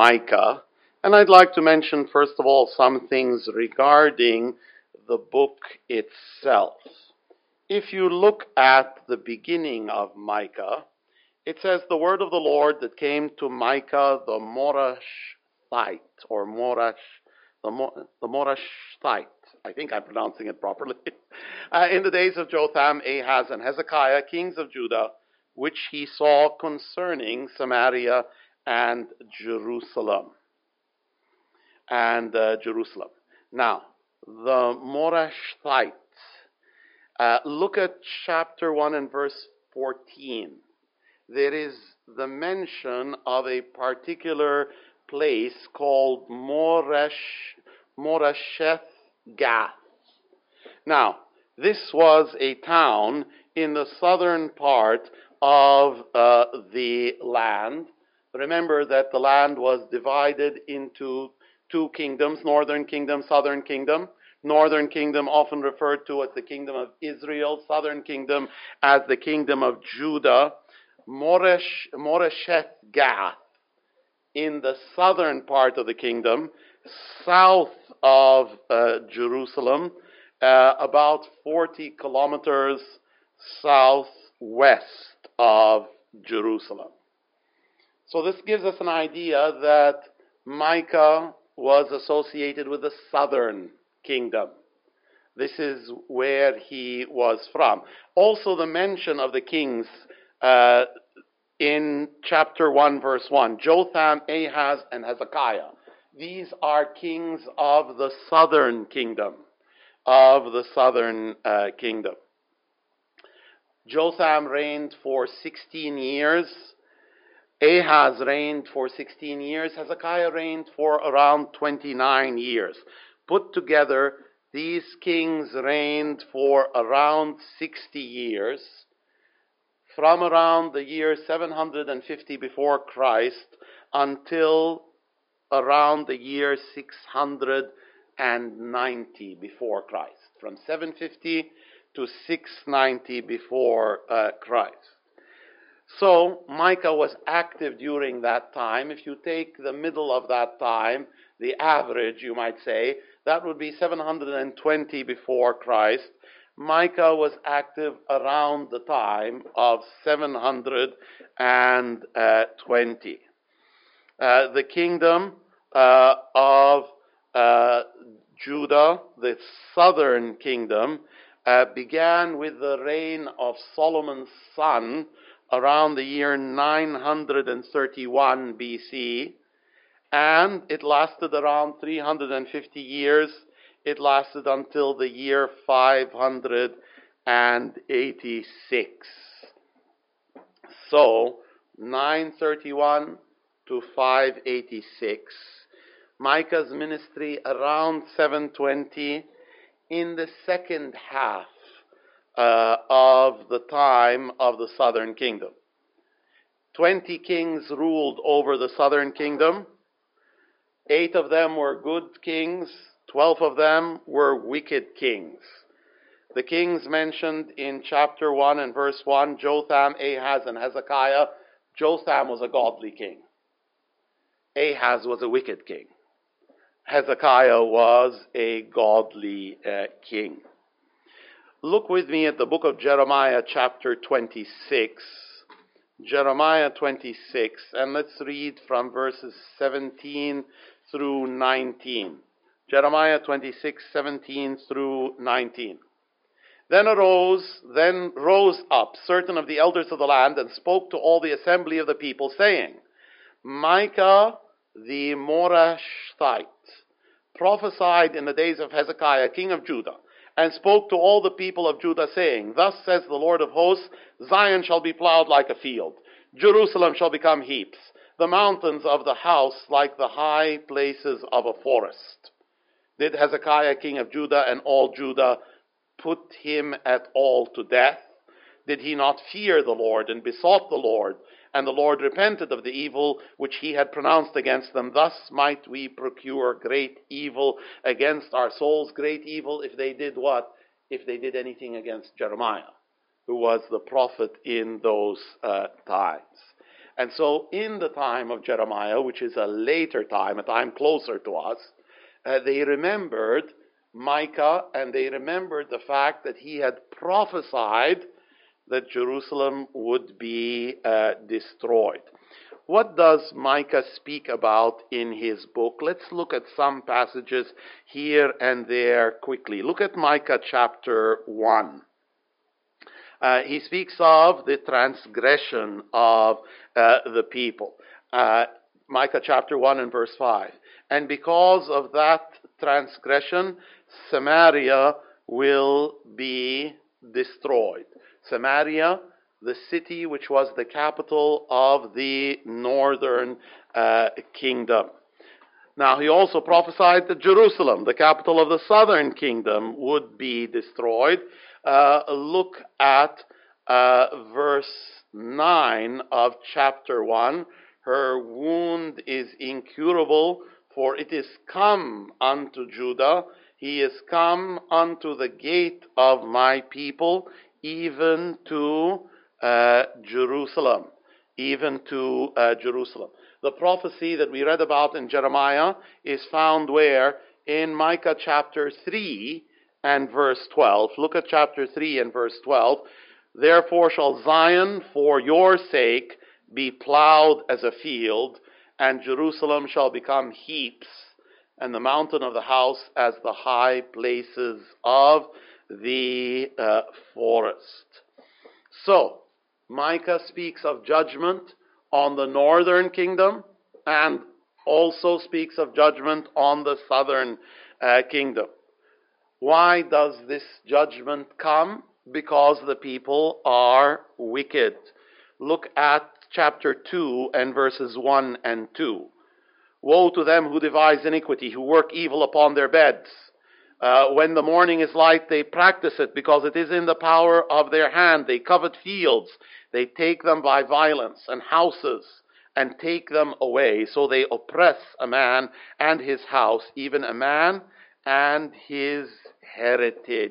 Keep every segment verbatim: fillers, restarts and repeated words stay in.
Micah. And I'd like to mention, first of all, some things regarding the book itself. If you look at the beginning of Micah, it says, the word of the Lord that came to Micah the Morashthite, or Morash, the, Mo, the Morashthite. I think I'm pronouncing it properly. uh, in the days of Jotham, Ahaz, and Hezekiah, kings of Judah, which he saw concerning Samaria and Jerusalem. And uh, Jerusalem. Now, the Morashthite. Uh, look at chapter one and verse fourteen. There is the mention of a particular place called Moresh, Moresheth Gath. Now, this was a town in the southern part of uh, the land. Remember that the land was divided into two kingdoms, northern kingdom, southern kingdom. Northern kingdom often referred to as the kingdom of Israel, southern kingdom as the kingdom of Judah. Moresh, Moresheth Gath in the southern part of the kingdom, south of uh, Jerusalem, uh, about forty kilometers southwest of Jerusalem. So this gives us an idea that Micah was associated with the southern kingdom. This is where he was from. Also, the mention of the kings uh, in chapter one, verse one, Jotham, Ahaz, and Hezekiah. These are kings of the southern kingdom, of the southern uh, kingdom. Jotham reigned for sixteen years. Ahaz reigned for sixteen years. Hezekiah reigned for around twenty-nine years. Put together, these kings reigned for around sixty years, from around the year seven hundred fifty before Christ until around the year six hundred ninety before Christ. From seven fifty to six ninety before uh, Christ. So Micah was active during that time. If you take the middle of that time, the average, you might say, that would be seven hundred twenty before Christ. Micah was active around the time of seven hundred twenty. Uh, the kingdom uh, of uh, Judah, the southern kingdom, uh, began with the reign of Solomon's son around the year nine hundred thirty-one B C, and it lasted around three hundred fifty years. It lasted until the year five hundred eighty-six. So, nine thirty-one to five eighty-six. Micah's ministry around seven twenty, in the second half uh, of the time of the southern kingdom. Twenty kings ruled over the southern kingdom. Eight of them were good kings. Twelve of them were wicked kings. The kings mentioned in chapter one and verse one, Jotham, Ahaz, and Hezekiah. Jotham was a godly king. Ahaz was a wicked king. Hezekiah was a godly uh, king. Look with me at the book of Jeremiah chapter twenty-six. Jeremiah twenty-six, and let's read from verses seventeen through nineteen. Jeremiah twenty-six, seventeen through nineteen. Then arose, then rose up certain of the elders of the land and spoke to all the assembly of the people, saying, Micah the Morashthite prophesied in the days of Hezekiah, king of Judah, and spoke to all the people of Judah, saying, Thus says the Lord of hosts, Zion shall be plowed like a field, Jerusalem shall become heaps, the mountains of the house like the high places of a forest. Did Hezekiah, king of Judah, and all Judah put him at all to death? Did he not fear the Lord and besought the Lord? And the Lord repented of the evil which he had pronounced against them. Thus might we procure great evil against our souls. Great evil if they did what? If they did anything against Jeremiah, who was the prophet in those uh, times. And so in the time of Jeremiah, which is a later time, a time closer to us, uh, they remembered Micah, and they remembered the fact that he had prophesied that Jerusalem would be uh, destroyed. What does Micah speak about in his book? Let's look at some passages here and there quickly. Look at Micah chapter one. Uh, he speaks of the transgression of uh, the people. Uh, Micah chapter one and verse five. And because of that transgression, Samaria will be destroyed. Samaria, the city which was the capital of the northern uh, kingdom. Now, he also prophesied that Jerusalem, the capital of the southern kingdom, would be destroyed. Uh, look at uh, verse nine of chapter one. Her wound is incurable, for it is come unto Judah. He is come unto the gate of my people, even to uh, Jerusalem. Even to uh, Jerusalem. The prophecy that we read about in Jeremiah is found where? In Micah chapter three and verse twelve. Look at chapter three and verse twelve. Therefore shall Zion for your sake be plowed as a field, and Jerusalem shall become heaps, and the mountain of the house as the high places of the uh, forest. So, Micah speaks of judgment on the northern kingdom and also speaks of judgment on the southern uh, kingdom. Why does this judgment come? Because the people are wicked. Look at chapter two and verses one and two. Woe to them who devise iniquity, who work evil upon their beds. Uh, when the morning is light, they practice it because it is in the power of their hand. They covet fields. They take them by violence, and houses, and take them away. So they oppress a man and his house, even a man and his heritage.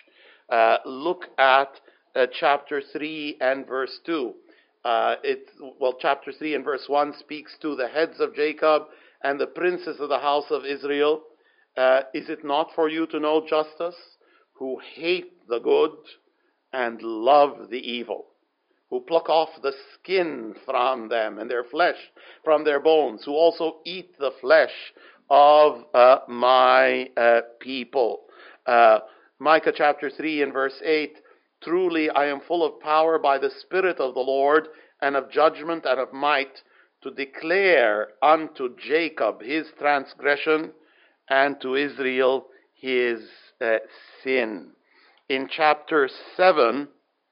Uh, look at uh, chapter three and verse two. Uh, it's, well, chapter three and verse one speaks to the heads of Jacob and the princes of the house of Israel. Uh, is it not for you to know justice, who hate the good and love the evil, who pluck off the skin from them and their flesh from their bones, who also eat the flesh of uh, my uh, people? Uh, Micah chapter three and verse eight, truly I am full of power by the Spirit of the Lord, and of judgment and of might, to declare unto Jacob his transgression, and to Israel his uh, sin. In chapter seven,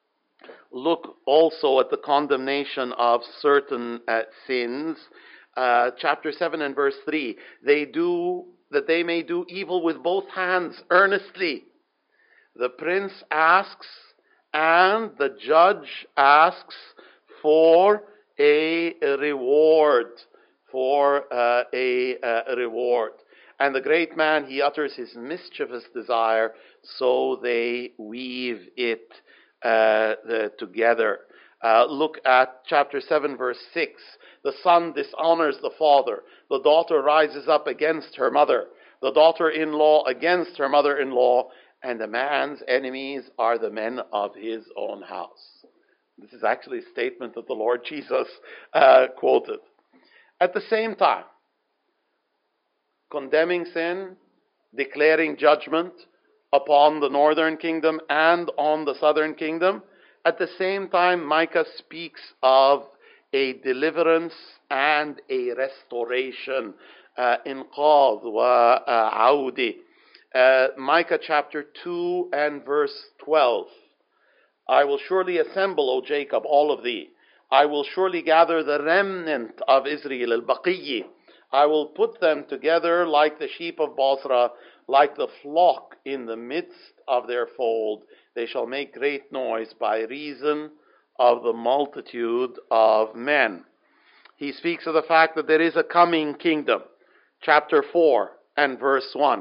look also at the condemnation of certain uh, sins. Uh, chapter seven and verse three, they do, that they may do evil with both hands earnestly. The prince asks, and the judge asks for a reward, for uh, a, a reward. And the great man, he utters his mischievous desire, so they weave it uh, the, together. Uh, look at chapter seven, verse six. The son dishonors the father. The daughter rises up against her mother. The daughter-in-law against her mother-in-law. And the man's enemies are the men of his own house. This is actually a statement that the Lord Jesus uh, quoted. At the same time, condemning sin, declaring judgment upon the northern kingdom and on the southern kingdom. At the same time, Micah speaks of a deliverance and a restoration. Inqadh wa audi. Micah chapter two and verse twelve. I will surely assemble, O Jacob, all of thee. I will surely gather the remnant of Israel, al-Baqiyyi. I will put them together like the sheep of Bosra, like the flock in the midst of their fold. They shall make great noise by reason of the multitude of men. He speaks of the fact that there is a coming kingdom. Chapter four and verse one.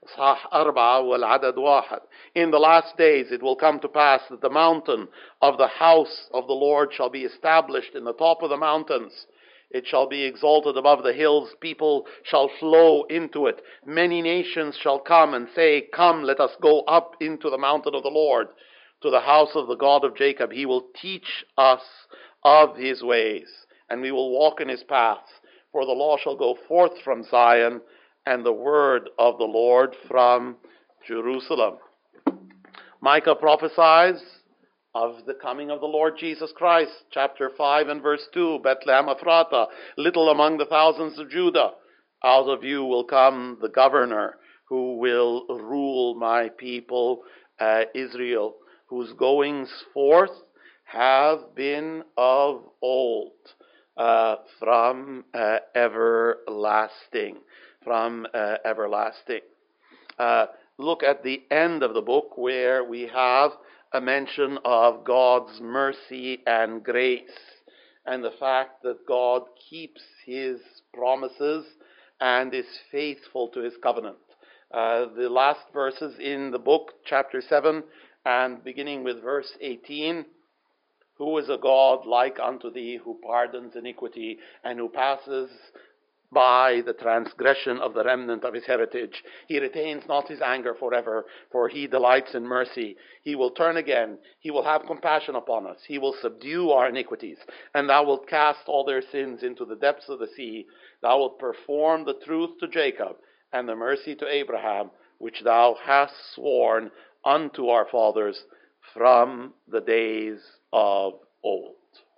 صح أربعة والعدد واحد. In the last days it will come to pass that the mountain of the house of the Lord shall be established in the top of the mountains. It shall be exalted above the hills. People shall flow into it. Many nations shall come and say, come, let us go up into the mountain of the Lord, to the house of the God of Jacob. He will teach us of his ways, and we will walk in his paths. For the law shall go forth from Zion, and the word of the Lord from Jerusalem. Micah prophesies of the coming of the Lord Jesus Christ. Chapter five and verse two, Bethlehem Ephratah, little among the thousands of Judah. Out of you will come the governor who will rule my people uh, Israel, whose goings forth have been of old, uh, from uh, everlasting, from uh, everlasting. Uh, look at the end of the book where we have a mention of God's mercy and grace, and the fact that God keeps his promises and is faithful to his covenant. Uh, the last verses in the book, chapter seven, and beginning with verse eighteen, who is a God like unto thee, who pardons iniquity, and who passes by the transgression of the remnant of his heritage. He retains not his anger forever, for he delights in mercy. He will turn again. He will have compassion upon us. He will subdue our iniquities. And thou wilt cast all their sins into the depths of the sea. Thou wilt perform the truth to Jacob and the mercy to Abraham, which thou hast sworn unto our fathers from the days of old.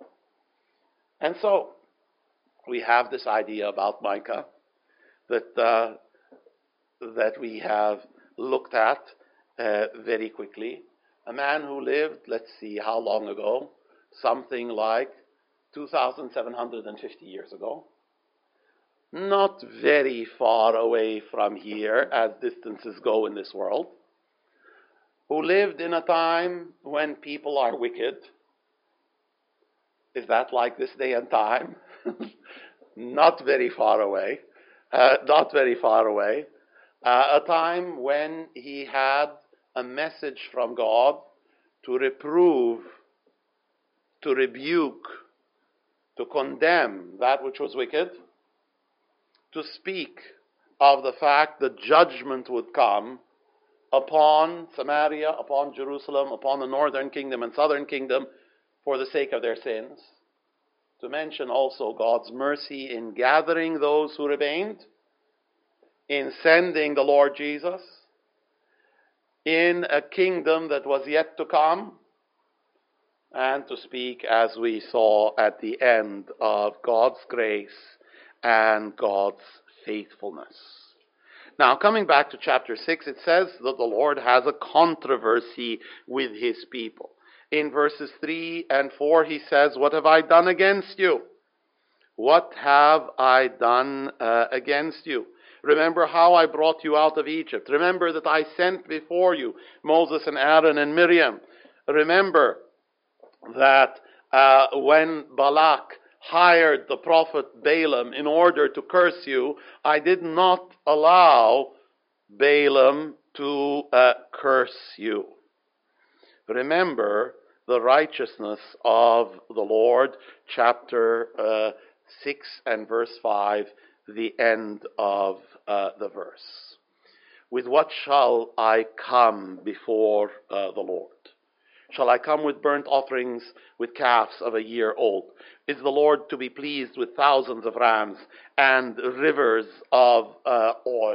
And so, we have this idea about Micah that uh, that we have looked at uh, very quickly. A man who lived, let's see, how long ago? Something like two thousand seven hundred fifty years ago. Not very far away from here as distances go in this world. Who lived in a time when people are wicked. Is that like this day and time? Not very far away. Uh, not very far away. Uh, a time when he had a message from God to reprove, to rebuke, to condemn that which was wicked, to speak of the fact that judgment would come upon Samaria, upon Jerusalem, upon the northern kingdom and southern kingdom for the sake of their sins. To mention also God's mercy in gathering those who remained, in sending the Lord Jesus, in a kingdom that was yet to come, and to speak, as we saw at the end, of God's grace and God's faithfulness. Now, coming back to chapter six, it says that the Lord has a controversy with his people. In verses three and four, he says, what have I done against you? What have I done uh, against you? Remember how I brought you out of Egypt. Remember that I sent before you Moses and Aaron and Miriam. Remember that uh, when Balak hired the prophet Balaam in order to curse you, I did not allow Balaam to uh, curse you. Remember the righteousness of the Lord, chapter uh, six and verse five, the end of uh, the verse. With what shall I come before uh, the Lord? Shall I come with burnt offerings, with calves of a year old? Is the Lord to be pleased with thousands of rams and rivers of uh, oil?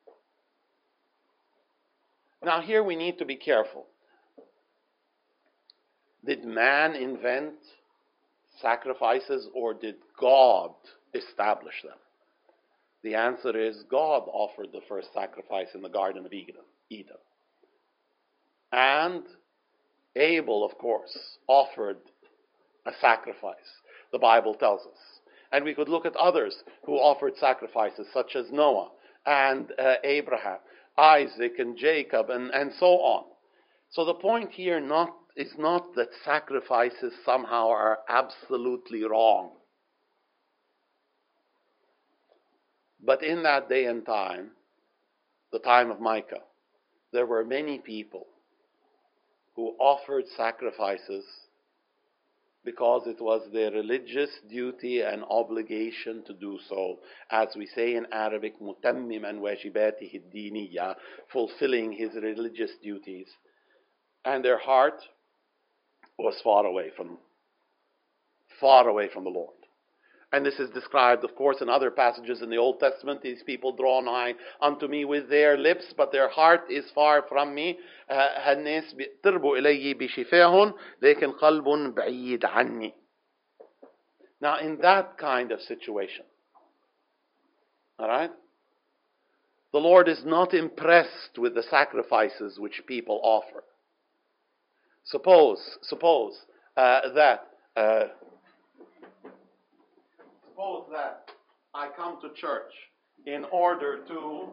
Now here we need to be careful. Did man invent sacrifices, or did God establish them? The answer is God offered the first sacrifice in the Garden of Eden. And Abel, of course, offered a sacrifice, the Bible tells us. And we could look at others who offered sacrifices, such as Noah and uh, Abraham, Isaac and Jacob, and, and so on. So the point here not is not that sacrifices somehow are absolutely wrong. But in that day and time, the time of Micah, there were many people who offered sacrifices because it was their religious duty and obligation to do so. As we say in Arabic, مُتَمِّمًا وَاجِبَاتِهِ الدِّينِيَّةِ, fulfilling his religious duties. And their heart was far away from, far away from the Lord. And this is described, of course, in other passages in the Old Testament. These people draw nigh unto me with their lips, but their heart is far from me. هالناس بيقتربوا إلي بشفاههم لكن قلب بعيد عني. Now, in that kind of situation, all right, the Lord is not impressed with the sacrifices which people offer. Suppose, suppose uh, that. Uh, Suppose that I come to church in order to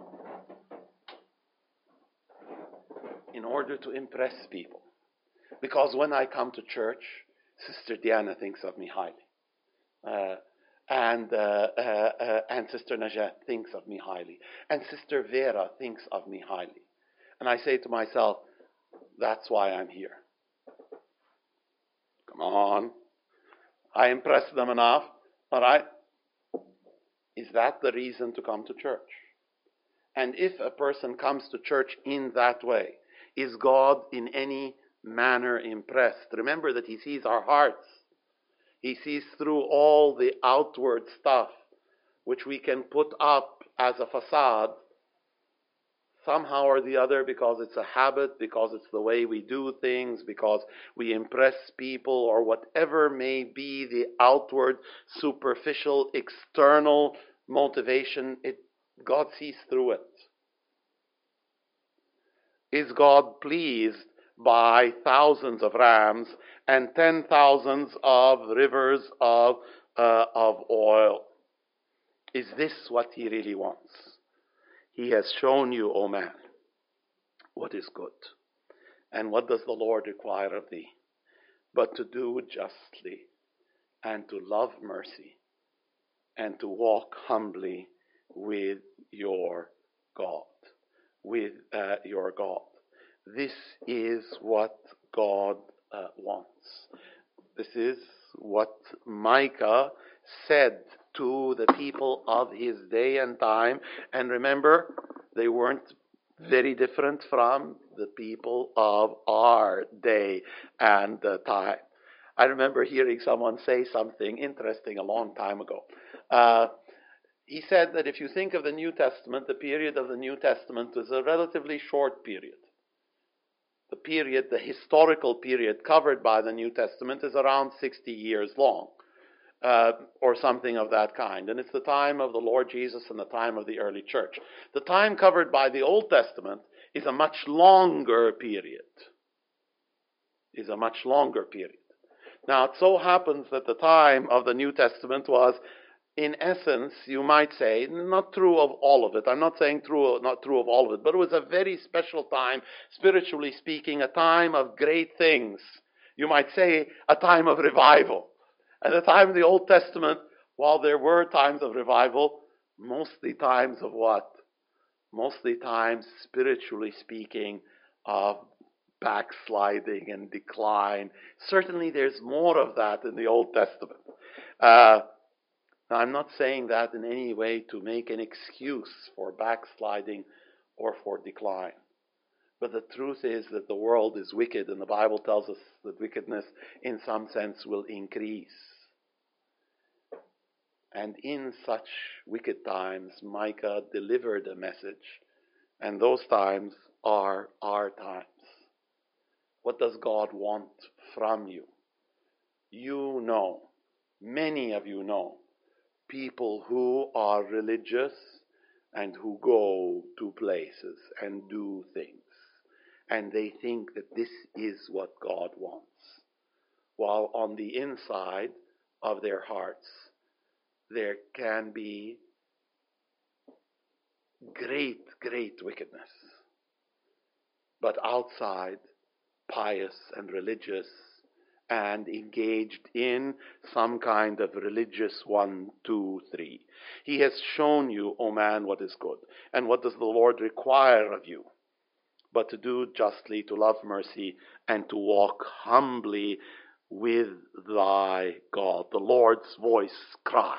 in order to impress people. Because when I come to church, Sister Diana thinks of me highly. Uh, and uh, uh, uh, and Sister Najat thinks of me highly. And Sister Vera thinks of me highly. And I say to myself, that's why I'm here. Come on. I impress them enough. All right? Is that the reason to come to church? And if a person comes to church in that way, is God in any manner impressed? Remember that He sees our hearts. He sees through all the outward stuff which we can put up as a facade somehow or the other, because it's a habit, because it's the way we do things, because we impress people, or whatever may be the outward, superficial, external motivation. It, God sees through it. Is God pleased by thousands of rams and ten thousands of rivers of, uh, of oil? Is this what He really wants? He has shown you, O man, what is good. And what does the Lord require of thee? But to do justly, and to love mercy, and to walk humbly with your God. With uh, your God. This is what God uh, wants. This is what Micah said to the people of his day and time. And remember, they weren't very different from the people of our day and uh, time. I remember hearing someone say something interesting a long time ago. Uh, he said that if you think of the New Testament, the period of the New Testament was a relatively short period. The period, the historical period covered by the New Testament is around sixty years long. Uh, or something of that kind. And it's the time of the Lord Jesus and the time of the early church. The time covered by the Old Testament is a much longer period. Is a much longer period. Now, it so happens that the time of the New Testament was, in essence, you might say, not true of all of it. I'm not saying true, not true of all of it, but it was a very special time, spiritually speaking, a time of great things. You might say a time of revival. At the time of the Old Testament, while there were times of revival, mostly times of what? Mostly times, spiritually speaking, of backsliding and decline. Certainly there's more of that in the Old Testament. Uh, now, I'm not saying that in any way to make an excuse for backsliding or for decline. But the truth is that the world is wicked, and the Bible tells us that wickedness, in some sense, will increase. And in such wicked times, Micah delivered a message, and those times are our times. What does God want from you? You know, many of you know, people who are religious and who go to places and do things, and they think that this is what God wants, while on the inside of their hearts, there can be great, great wickedness. But outside, pious and religious and engaged in some kind of religious one, two, three. He has shown you, O man, what is good. And what does the Lord require of you? But to do justly, to love mercy, and to walk humbly with thy God. The Lord's voice cries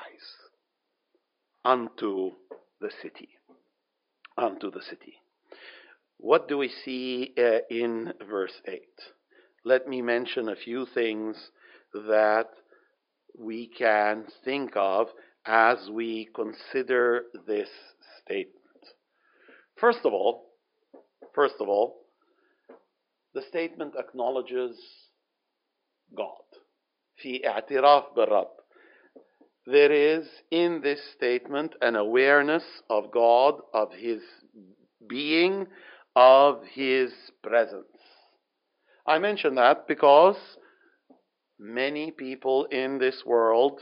unto the city. Unto the city. What do we see uh, in verse eight? Let me mention a few things that we can think of as we consider this statement. First of all, first of all, the statement acknowledges God. في اعتراف بالرب. There is in this statement an awareness of God, of His being, of His presence. I mention that because many people in this world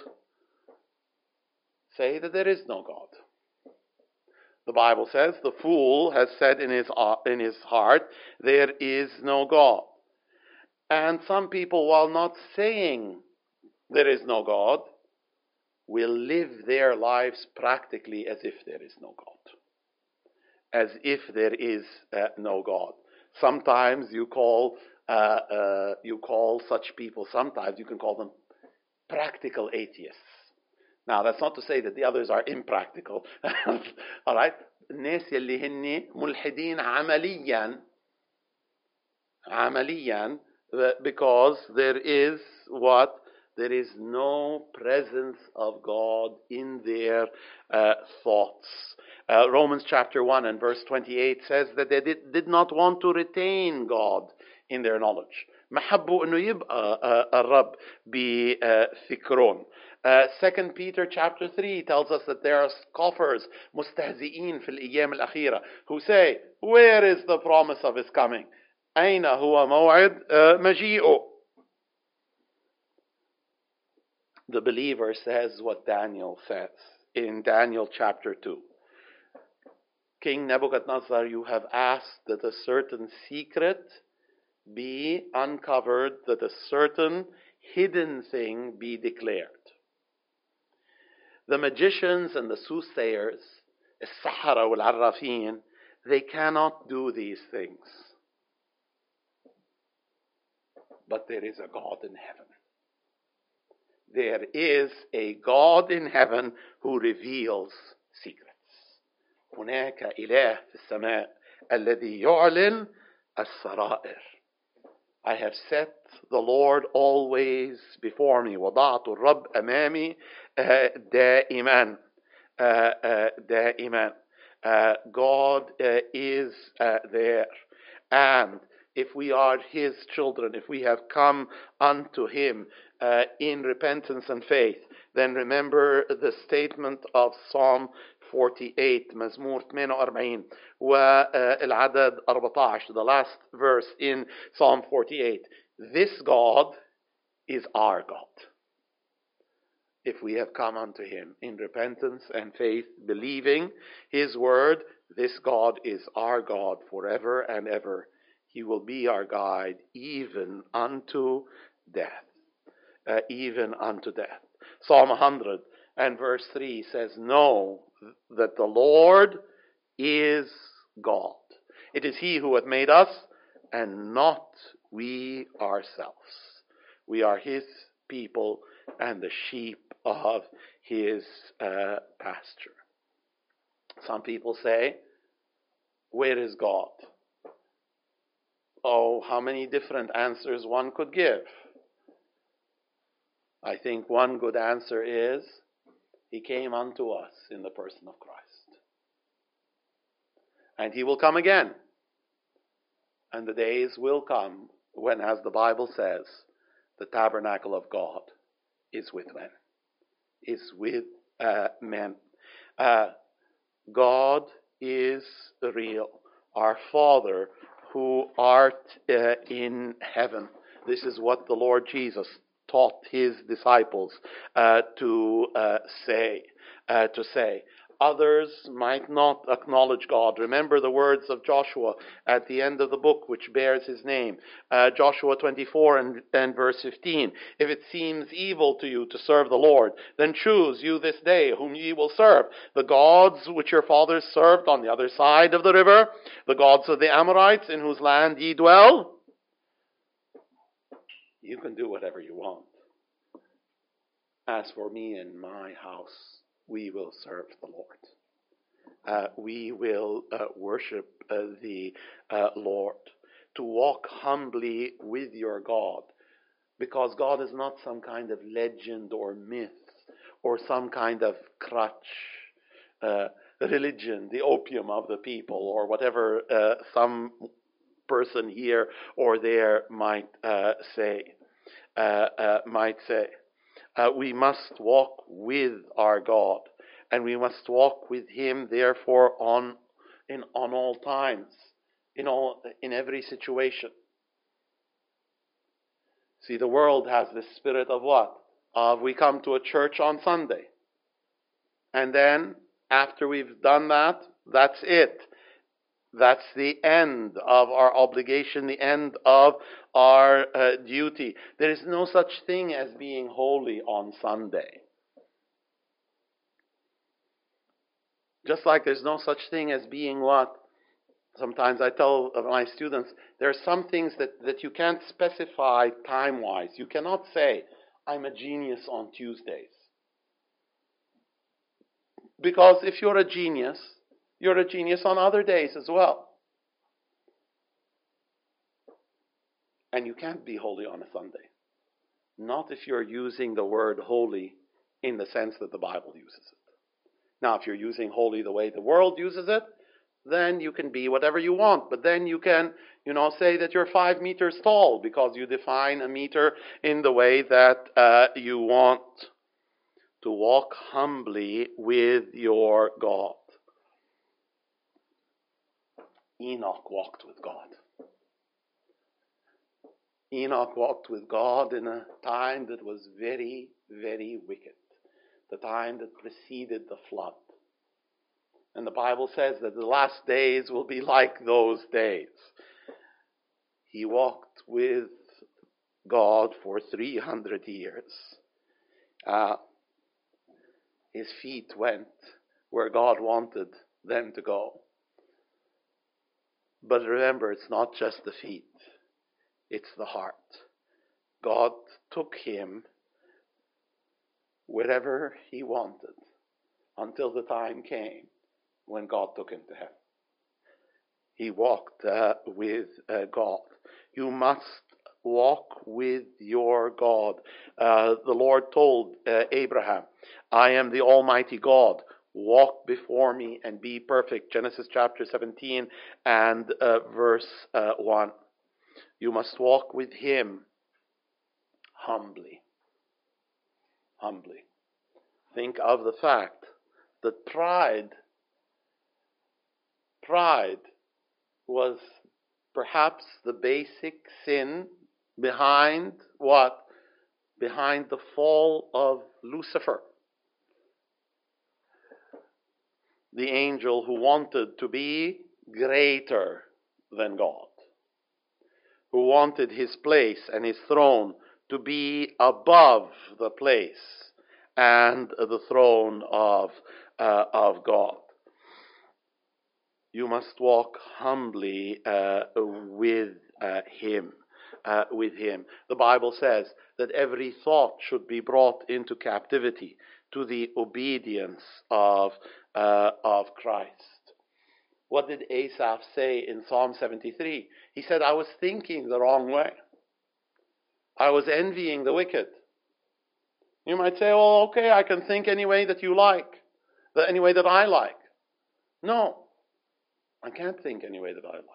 say that there is no God. The Bible says the fool has said in his, in his heart, there is no God. And some people, while not saying there is no God, will live their lives practically as if there is no God. As if there is uh, no God. Sometimes you call uh, uh, you call such people, sometimes you can call them practical atheists. Now, that's not to say that the others are impractical. All right? الناس اللي هن ملحدين عمليا عمليا because there is what? There is no presence of God in their uh, thoughts. Uh, Romans chapter one and verse twenty-eight says that they did, did not want to retain God in their knowledge. ما حبوا انه يبقى الرب بفكرهم. Uh, Second Peter chapter three tells us that there are scoffers, مستهزئين في الأيام الأخيرة, who say, where is the promise of His coming? أين هو موعد uh, مجيئه? The believer says what Daniel says in Daniel chapter two. King Nebuchadnezzar, you have asked that a certain secret be uncovered, that a certain hidden thing be declared. The magicians and the soothsayers, السحرة والعرافين, they cannot do these things. But there is a God in heaven. There is a God in heaven who reveals secrets. هناك إله في السماء الذي يعلن السرائر. I have set the Lord always before me. وضعت الرب أمامي دائما دائما. God is there. And if we are His children, if we have come unto Him uh, in repentance and faith, then remember the statement of Psalm forty-eight, مزمور ثمانية وأربعين والعدد أربعة عشر, the last verse in Psalm forty-eight. This God is our God. If we have come unto Him in repentance and faith, believing His word, this God is our God forever and ever. He will be our guide even unto death. Uh, even unto death. Psalm one hundred and verse three says, know that the Lord is God. It is He who hath made us, and not we ourselves. We are His people and the sheep of His uh, pasture. Some people say, where is God? Oh, how many different answers one could give. I think one good answer is, He came unto us in the person of Christ. And He will come again. And the days will come when, as the Bible says, the tabernacle of God is with men. Is with uh, men. Uh, God is real. Our Father who art uh, in heaven. This is what the Lord Jesus taught His disciples uh, to uh, say. Uh, to say, Others might not acknowledge God. Remember the words of Joshua at the end of the book, which bears his name. Uh, Joshua twenty-four and, and verse fifteen. If it seems evil to you to serve the Lord, then choose you this day whom ye will serve. The gods which your fathers served on the other side of the river, the gods of the Amorites in whose land ye dwell. You can do whatever you want. As for me and my house, we will serve the Lord. Uh, we will uh, worship uh, the uh, Lord. To walk humbly with your God. Because God is not some kind of legend or myth or some kind of crutch, uh, religion, the opium of the people, or whatever uh, some person here or there might uh, say. Uh, uh, might say. Uh, we must walk with our God. And we must walk with him, therefore, on in on all times, in all in every situation. See, the world has this spirit of what? Of we come to a church on Sunday. And then, after we've done that, that's it. That's the end of our obligation, the end of our uh, duty. There is no such thing as being holy on Sunday. Just like there's no such thing as being what? Sometimes I tell my students, there are some things that, that you can't specify time-wise. You cannot say, I'm a genius on Tuesdays. Because if you're a genius, you're a genius on other days as well. And you can't be holy on a Sunday. Not if you're using the word holy in the sense that the Bible uses it. Now, if you're using holy the way the world uses it, then you can be whatever you want. But then you can, you know, say that you're five meters tall because you define a meter in the way that uh, you want. To walk humbly with your God. Enoch walked with God. Enoch walked with God in a time that was very, very wicked. The time that preceded the flood. And the Bible says that the last days will be like those days. He walked with God for three hundred years. Uh, his feet went where God wanted them to go. But remember, it's not just the feet. It's the heart. God took him wherever he wanted until the time came when God took him to heaven. He walked uh, with uh, God. You must walk with your God. Uh, the Lord told uh, Abraham, I am the Almighty God. Walk before me and be perfect. Genesis chapter seventeen and uh, verse uh, one. You must walk with him humbly. Humbly. Think of the fact that pride, pride was perhaps the basic sin behind what? Behind the fall of Lucifer. The angel who wanted to be greater than God. Who wanted his place and his throne to be above the place and the throne of, uh, of God. You must walk humbly uh, with uh, him. Uh, with him. The Bible says that every thought should be brought into captivity to the obedience of, uh, of Christ. What did Asaph say in Psalm seventy-three? He said, I was thinking the wrong way. I was envying the wicked. You might say, well, okay, I can think any way that you like, any way that I like. No, I can't think any way that I like.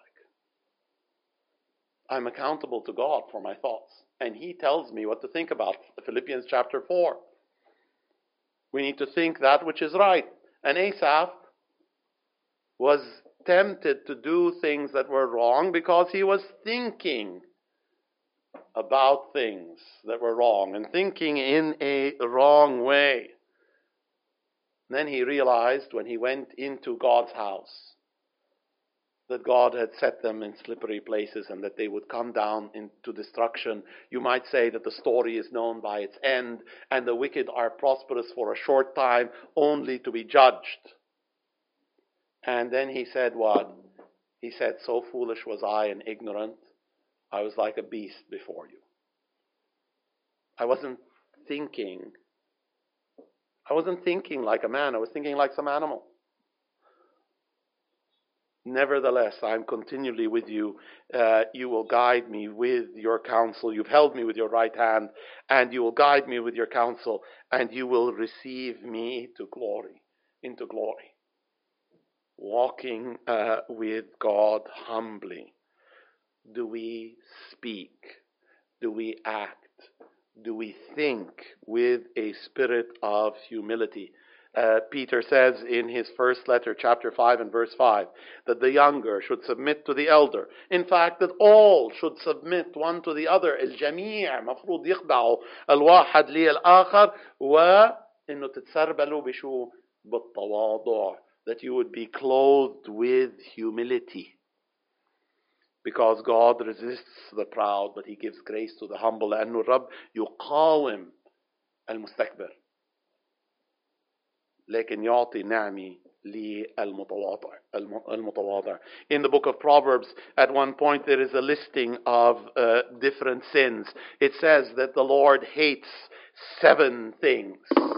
I'm accountable to God for my thoughts. And he tells me what to think about. Philippians chapter four. We need to think that which is right. And Asaph was tempted to do things that were wrong because he was thinking about things that were wrong and thinking in a wrong way. Then he realized when he went into God's house that God had set them in slippery places and that they would come down into destruction. You might say that the story is known by its end, and the wicked are prosperous for a short time, only to be judged. And then he said what? He said, so foolish was I and ignorant, I was like a beast before you. I wasn't thinking. I wasn't thinking like a man. I was thinking like some animal. Nevertheless, I am continually with you. Uh, you will guide me with your counsel. You've held me with your right hand, and you will guide me with your counsel, and you will receive me to glory, into glory. Walking uh, with God humbly. Do we speak? Do we act? Do we think with a spirit of humility? Uh, Peter says in his first letter, chapter five and verse five, that the younger should submit to the elder. In fact, that all should submit one to the other. الجميع مفروض يخضعوا الواحد للآخر وإنه تتسربلوا بشو بالتواضع. That you would be clothed with humility. Because God resists the proud, but He gives grace to the humble. لأنه الرب يقاوم المستكبر. لكن يعطي نعمة للمتواضع المتواضع. In the book of Proverbs, at one point there is a listing of uh, different sins. It says that the Lord hates seven things.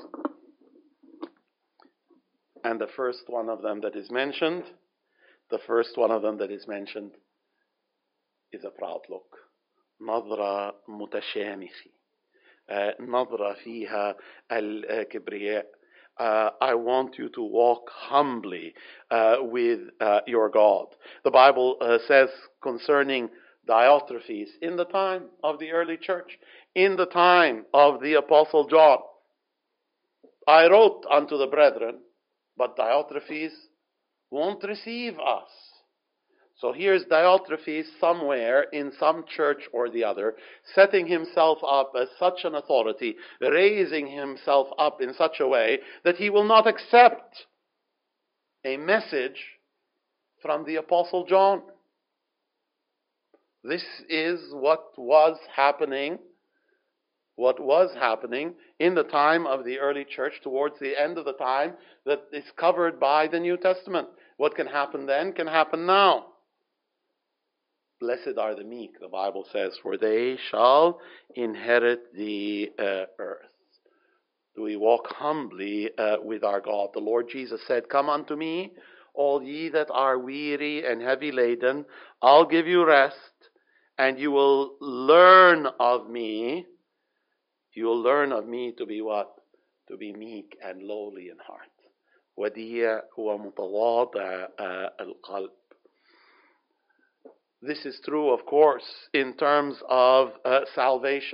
And the first one of them that is mentioned, the first one of them that is mentioned is a proud look. نظرة متشامخة. نظرة فيها الكبرياء. Uh, I want you to walk humbly uh, with uh, your God. The Bible uh, says concerning Diotrephes, in the time of the early church, in the time of the Apostle John, I wrote unto the brethren, but Diotrephes won't receive us. So here's Diotrephes somewhere in some church or the other, setting himself up as such an authority, raising himself up in such a way that he will not accept a message from the Apostle John. This is what was happening, what was happening in the time of the early church, towards the end of the time that is covered by the New Testament. What can happen then can happen now. Blessed are the meek, the Bible says, for they shall inherit the uh, earth. Do we walk humbly uh, with our God? The Lord Jesus said, come unto me, all ye that are weary and heavy laden, I'll give you rest, and you will learn of me. You will learn of me to be what? To be meek and lowly in heart. وديع ومتواضع القلب. This is true, of course, in terms of uh, salvation.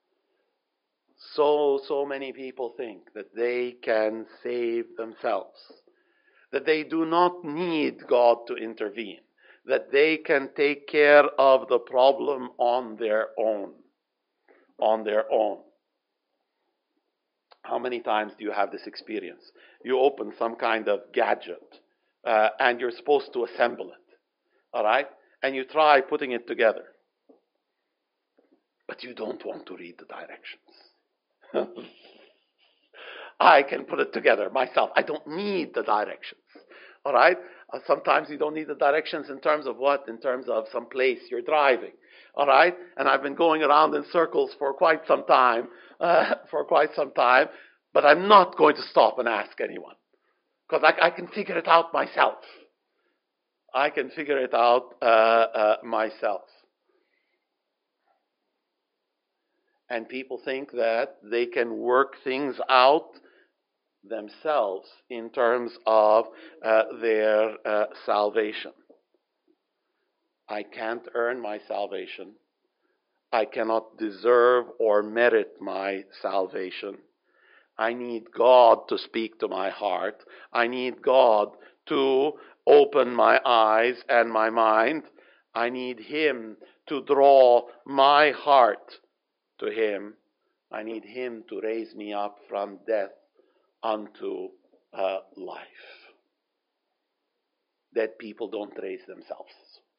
So, so many people think that they can save themselves, that they do not need God to intervene, that they can take care of the problem on their own, on their own. How many times do you have this experience? You open some kind of gadget uh, and you're supposed to assemble it, all right? And you try putting it together. But you don't want to read the directions. I can put it together myself. I don't need the directions. All right? Uh, sometimes you don't need the directions in terms of what? In terms of some place you're driving. All right? And I've been going around in circles for quite some time, uh, for quite some time, but I'm not going to stop and ask anyone. Because I, I can figure it out myself. I can figure it out uh, uh, myself. And people think that they can work things out themselves in terms of uh, their uh, salvation. I can't earn my salvation. I cannot deserve or merit my salvation. I need God to speak to my heart. I need God to open my eyes and my mind. I need Him to draw my heart to Him. I need Him to raise me up from death unto uh, life. That people don't raise themselves.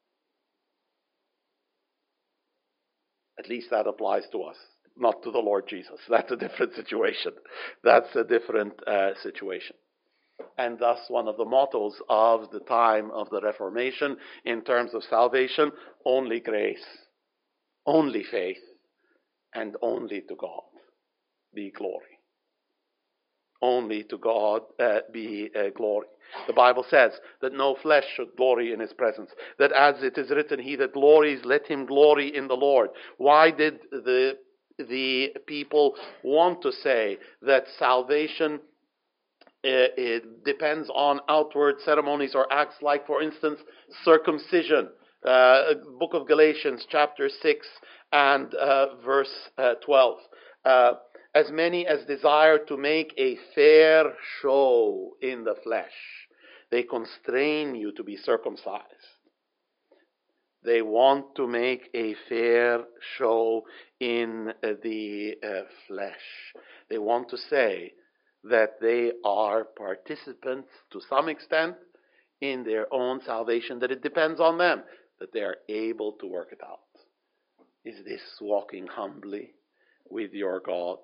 At least that applies to us, not to the Lord Jesus. That's a different situation. That's a different uh, situation. And thus, one of the mottos of the time of the Reformation in terms of salvation, only grace, only faith, and only to God be glory. Only to God uh, be uh, glory. The Bible says that no flesh should glory in his presence. That as it is written, he that glories, let him glory in the Lord. Why did the, the people want to say that salvation uh, it depends on outward ceremonies or acts, like, for instance, circumcision? Uh, Book of Galatians, chapter six and uh, verse uh, twelve. Uh, As many as desire to make a fair show in the flesh, they constrain you to be circumcised. They want to make a fair show in the uh, flesh. They want to say that they are participants to some extent in their own salvation, that it depends on them, that they are able to work it out. Is this walking humbly with your God?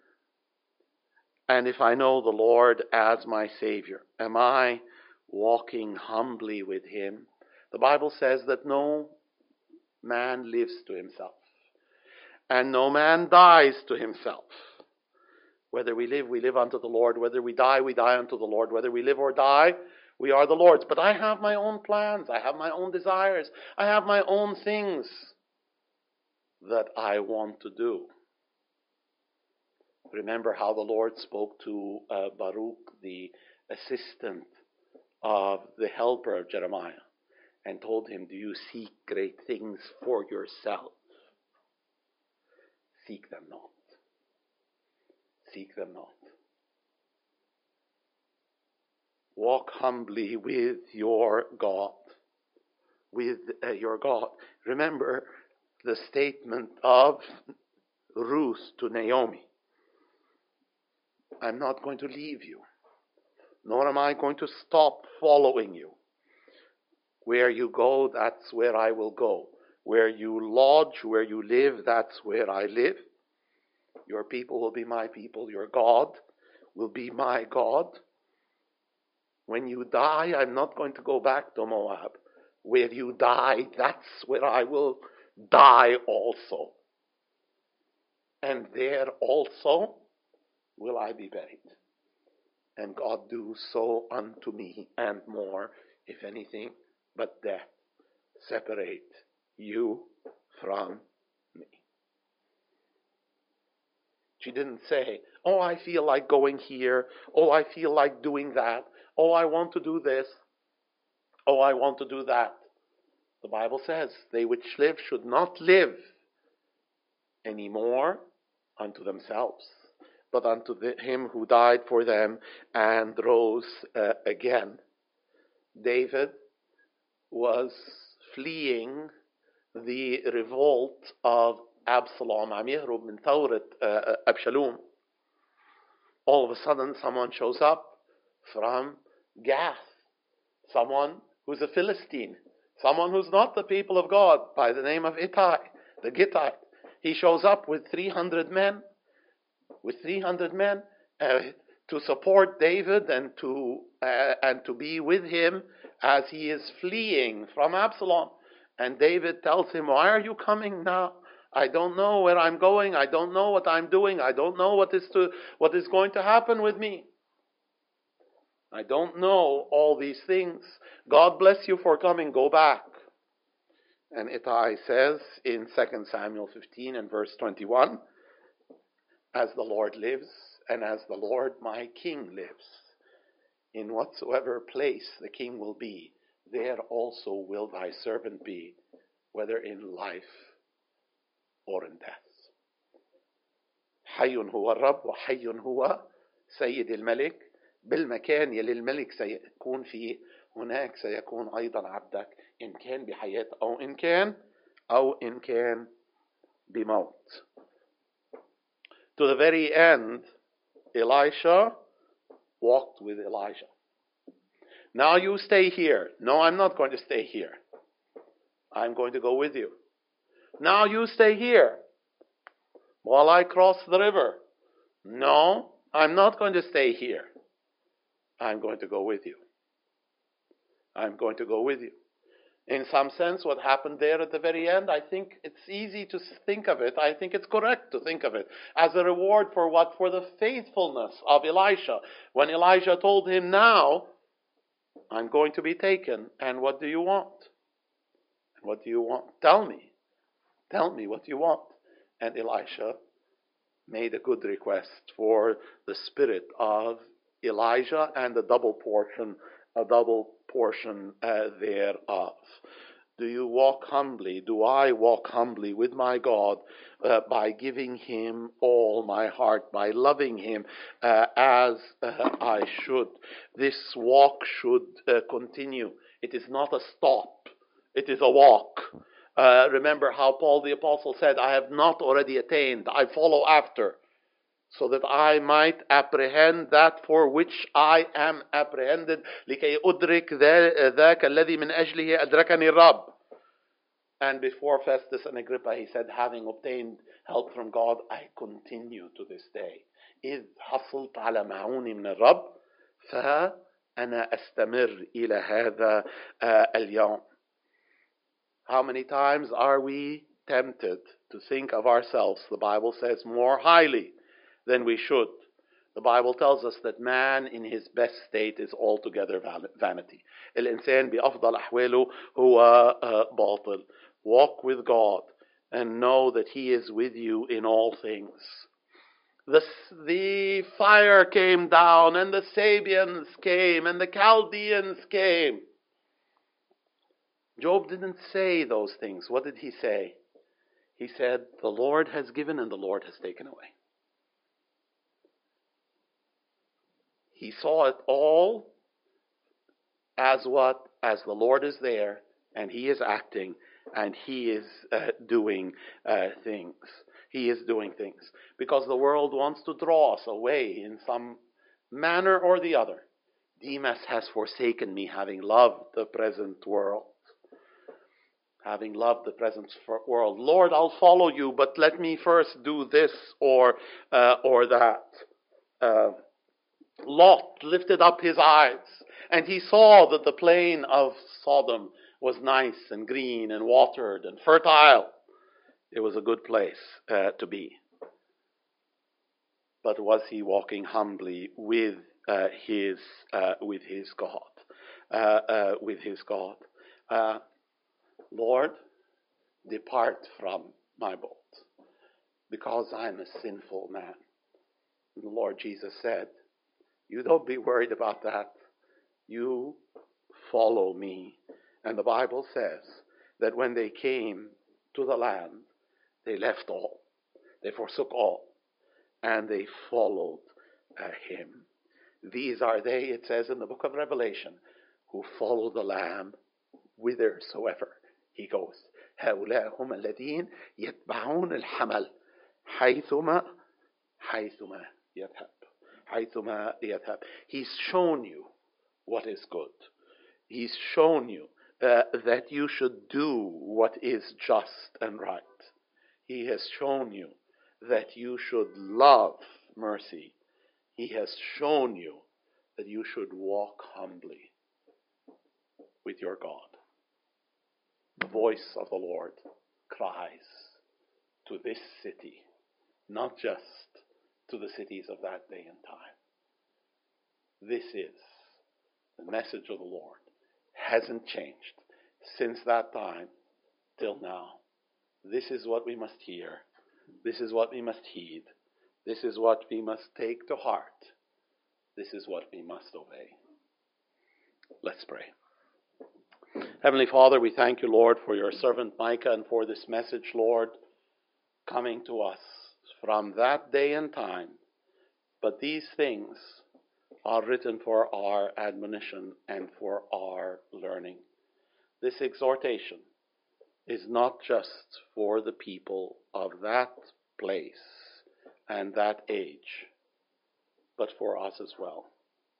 And if I know the Lord as my Savior, am I walking humbly with him? The Bible says that no man lives to himself, and no man dies to himself. Whether we live, we live unto the Lord. Whether we die, we die unto the Lord. Whether we live or die, we are the Lord's. But I have my own plans. I have my own desires. I have my own things that I want to do. Remember how the Lord spoke to uh, Baruch, the assistant of the helper of Jeremiah, and told him, do you seek great things for yourself? Seek them not. Seek them not. Walk humbly with your God. With uh, your God. Remember the statement of Ruth to Naomi. I'm not going to leave you, nor am I going to stop following you. Where you go, that's where I will go. Where you lodge, where you live, that's where I live. Your people will be my people. Your God will be my God. When you die, I'm not going to go back to Moab. Where you die, that's where I will die also. And there also will I be buried. And God do so unto me and more, if anything, but death separate you from me. She didn't say, oh, I feel like going here. Oh, I feel like doing that. Oh, I want to do this. Oh, I want to do that. The Bible says, they which live should not live anymore unto themselves, but unto the, him who died for them and rose uh, again. David was fleeing the revolt of Absalom. عم يهرب من ثورة Absalom. All of a sudden, someone shows up from Gath. Someone who's a Philistine. Someone who's not the people of God, by the name of Ittai, the Gittite. He shows up with three hundred men. With three hundred men uh, to support David and to uh, and to be with him as he is fleeing from Absalom. And David tells him, why are you coming now? I don't know where I'm going. I don't know what I'm doing. I don't know what is to what is going to happen with me. I don't know all these things. God bless you for coming. Go back. And Ittai says in Second Samuel fifteen and verse twenty-one, as the Lord lives, and as the Lord my King lives, in whatsoever place the King will be, there also will thy servant be, whether in life or in death. حي هو الرب وحي هو سيد الملك. بالمكان يلي الملك سيكون فيه هناك سيكون أيضا عبدك إن كان بحياة أو إن كان أو إن كان بموت. To the very end, Elisha walked with Elijah. Now you stay here. No, I'm not going to stay here. I'm going to go with you. Now you stay here while I cross the river. No, I'm not going to stay here. I'm going to go with you. I'm going to go with you. In some sense, what happened there at the very end, I think it's easy to think of it. I think it's correct to think of it as a reward for what? For the faithfulness of Elisha. When Elijah told him, now, I'm going to be taken, and what do you want? What do you want? Tell me. Tell me what you want. And Elisha made a good request for the spirit of Elijah and a double portion, a double portion uh, thereof. Do you walk humbly? Do I walk humbly with my God uh, by giving Him all my heart, by loving Him uh, as uh, I should? This walk should uh, continue. It is not a stop. It is a walk. Uh, remember how Paul the Apostle said, I have not already attained. I follow after, so that I might apprehend that for which I am apprehended. لكي أدرك ذاك الذي من أجله أدركني الرب. And before Festus and Agrippa, he said, having obtained help from God, I continue to this day. إذ حصلت على معوني من الرب فأنا أستمر إلى هذا اليوم. How many times are we tempted to think of ourselves, the Bible says, more highly than we should? The Bible tells us that man in his best state is altogether vanity. الإنسان بأفضل أحواله هو باطل. Walk with God and know that He is with you in all things. The, the fire came down, and the Sabians came, and the Chaldeans came. Job didn't say those things. What did he say? He said, the Lord has given and the Lord has taken away. He saw it all as what? As the Lord is there, and He is acting, and He is uh, doing uh, things. He is doing things. Because the world wants to draw us away in some manner or the other. Demas has forsaken me, having loved the present world. Having loved the present world. Lord, I'll follow you, but let me first do this or uh, or that. Uh, Lot lifted up his eyes, and he saw that the plain of Sodom was nice and green and watered and fertile. It was a good place uh, to be. But was he walking humbly with uh, his uh, with his God? Uh, uh, with his God. Uh, Lord, depart from my boat, because I'm a sinful man. And the Lord Jesus said, you don't be worried about that. You follow me. And the Bible says that when they came to the land, they left all. They forsook all. And they followed uh, Him. These are they, it says in the book of Revelation, who follow the Lamb whithersoever He goes. هؤلاء هم الذين يتبعون الحمل حيثما حيثما يذهب. حيثما يذهب. He's shown you what is good. He's shown you uh, that you should do what is just and right. He has shown you that you should love mercy. He has shown you that you should walk humbly with your God. The voice of the Lord cries to this city, not just to the cities of that day and time. This is the message of the Lord. Hasn't changed since that time till now. This is what we must hear. This is what we must heed. This is what we must take to heart. This is what we must obey. Let's pray. Heavenly Father, we thank you, Lord, for your servant Micah and for this message, Lord, coming to us from that day and time. But these things are written for our admonition and for our learning. This exhortation is not just for the people of that place and that age, but for us as well.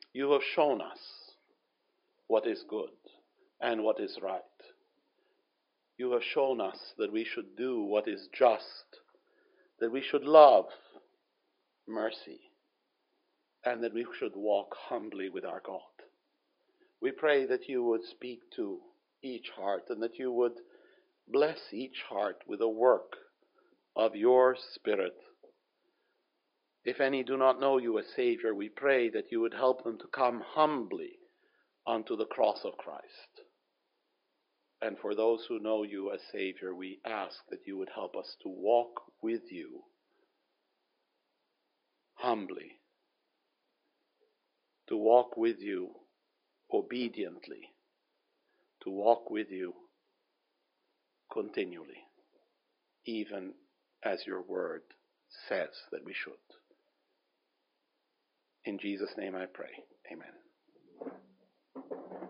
You have shown us what is good and what is right. You have shown us that we should do what is just, that we should love mercy, and that we should walk humbly with our God. We pray that you would speak to each heart and that you would bless each heart with a work of your Spirit. If any do not know you as Savior, we pray that you would help them to come humbly unto the cross of Christ. And for those who know you as Savior, we ask that you would help us to walk with you humbly, to walk with you obediently, to walk with you continually, even as your word says that we should. In Jesus' name I pray. Amen.